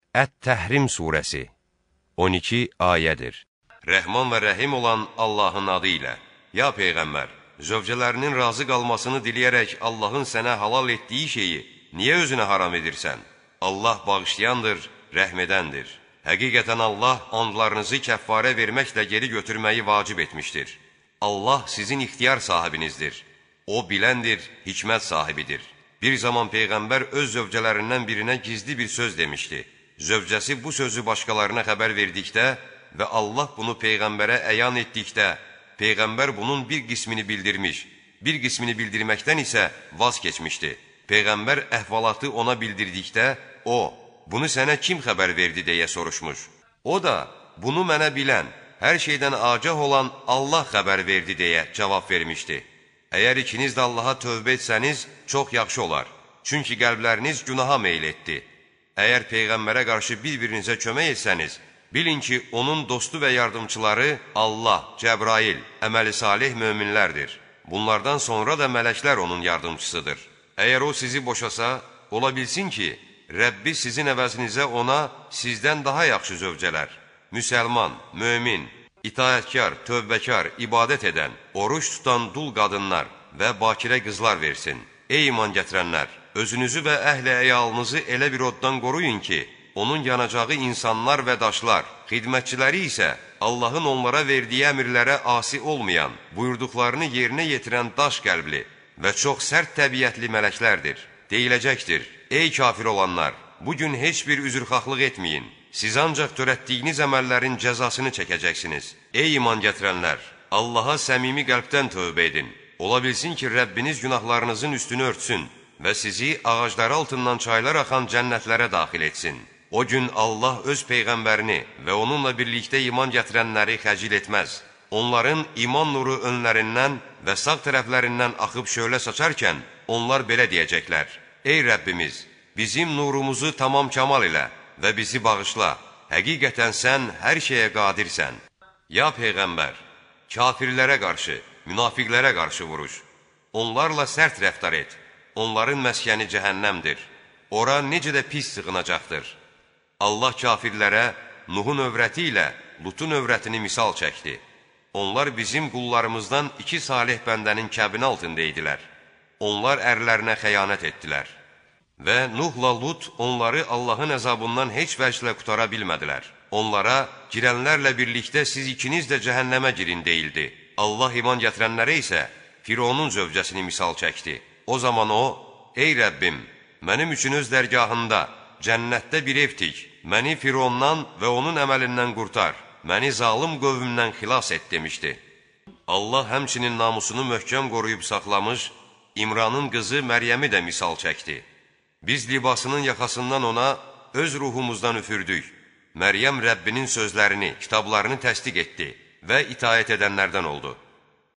Ət-Təhrim surəsi 12 ayədir. Rəhman və rəhim olan Allahın adı ilə. Ya Peyğəmbər, zövcələrinin razı qalmasını diləyərək Allahın sənə halal etdiyi şeyi niyə özünə haram edirsən? Allah bağışlayandır, rəhm edəndir. Həqiqətən Allah andlarınızı kəffarə verməklə geri götürməyi vacib etmişdir. Allah sizin ixtiyar sahibinizdir. O biləndir, hikmət sahibidir. Bir zaman Peyğəmbər öz zövcələrindən birinə gizli bir söz demişdi. Zövcəsi bu sözü başqalarına xəbər verdikdə və Allah bunu Peyğəmbərə əyan etdikdə, Peyğəmbər bunun bir qismini bildirmiş, bir qismini bildirməkdən isə vaz keçmişdi. Peyğəmbər əhvalatı ona bildirdikdə, o, bunu sənə kim xəbər verdi deyə soruşmuş. O da, bunu mənə bilən, hər şeydən agah olan Allah xəbər verdi deyə cavab vermişdi. Əgər ikiniz də Allaha tövbə etsəniz, çox yaxşı olar. Çünki qəlbləriniz günaha meyl etdi. Əgər Peyğəmbərə qarşı bir-birinizə kömək etsəniz, bilin ki, onun dostu və yardımçıları Allah, Cəbrail, əməli salih möminlərdir. Bunlardan sonra da mələklər onun yardımçısıdır. Əgər o sizi boşasa, ola bilsin ki, Rəbbi sizin əvəzinizə ona sizdən daha yaxşı zövcələr, müsəlman, mömin, itaətkar, tövbəkar, ibadət edən, oruç tutan dul qadınlar və bakirə qızlar versin. Ey iman gətirənlər! Özünüzü və əhli əyalınızı elə bir oddan qoruyun ki, onun yanacağı insanlar və daşlar, xidmətçiləri isə Allahın onlara verdiyi əmirlərə asi olmayan, buyurduqlarını yerinə yetirən daş qəlbli və çox sərt təbiətli mələklərdir. Deyiləcəkdir, ey kafir olanlar, bugün heç bir üzrxahlıq etməyin, siz ancaq törətdiyiniz əməllərin cəzasını çəkəcəksiniz. Ey iman gətirənlər, Allaha səmimi qəlbdən tövbə edin. Ola bilsin ki, Rəbbiniz günahlarınızın üstünü örtsün və sizi ağacları altından çaylar axan cənnətlərə daxil etsin. O gün Allah öz Peyğəmbərini və onunla birlikdə iman gətirənləri xəcil etməz. Onların iman nuru önlərindən və sağ tərəflərindən axıb şölə saçarkən, onlar belə deyəcəklər. Ey Rəbbimiz, bizim nurumuzu tamam kamal elə və bizi bağışla. Həqiqətən sən hər şeyə qadirsən. Ya Peyğəmbər, kafirlərə qarşı, münafiqlərə qarşı vuruş. Onlarla sərt rəftar et. Onların məskəni cəhənnəmdir. Ora necə də pis sığınacaqdır. Allah kafirlərə Nuhun övrəti ilə Lutun övrətini misal çəkdi. Onlar bizim qullarımızdan 2 salih bəndənin kəbini altında idilər. Onlar ərlərinə xəyanət etdilər. Və Nuhla Lut onları Allahın əzabından heç vəclə qutara bilmədilər. Onlara, girənlərlə birlikdə siz ikiniz də cəhənnəmə girin deyildi. Allah iman gətirənlərə isə Fironun zövcəsini misal çəkdi. O zaman o, ey Rəbbim, mənim üçün öz dərgahında, cənnətdə bir ev tik, məni Firondan və onun əməlindən qurtar, məni zalım qövmümdən xilas et demişdi. Allah həmçinin namusunu möhkəm qoruyub saxlamış, İmranın qızı Məryəmi də misal çəkdi. Biz libasının yaxasından ona öz ruhumuzdan üfürdük. Məryəm Rəbbinin sözlərini, kitablarını təsdiq etdi və itaət edənlərdən oldu.